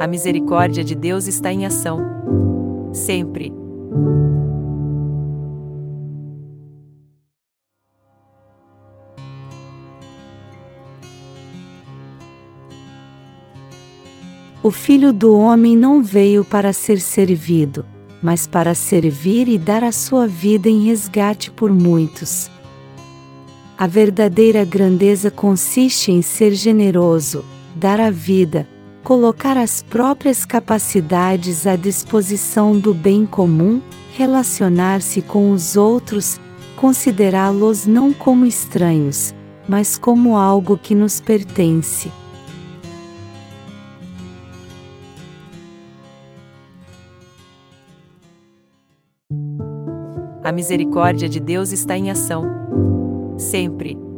A misericórdia de Deus está em ação. Sempre. O Filho do Homem não veio para ser servido, mas para servir e dar a sua vida em resgate por muitos. A verdadeira grandeza consiste em ser generoso, dar a vida, colocar as próprias capacidades à disposição do bem comum, relacionar-se com os outros, considerá-los não como estranhos, mas como algo que nos pertence. A misericórdia de Deus está em ação. Sempre.